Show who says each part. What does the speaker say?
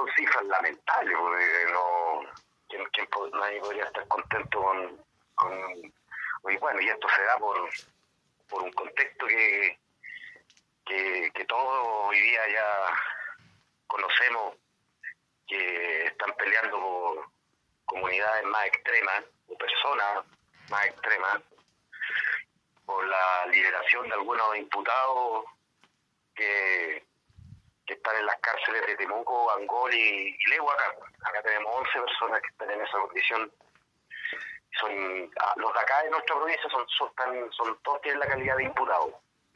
Speaker 1: son cifras lamentables, porque nadie podría estar contento y bueno, y esto se da por un contexto que todos hoy día ya conocemos, que están peleando por comunidades más extremas, o personas más extremas, por la liberación de algunos imputados que están en las cárceles de Temuco, Angol y Legua. Acá tenemos 11 personas que están en esa condición. Los de acá de nuestra provincia son todos tienen la calidad de imputados.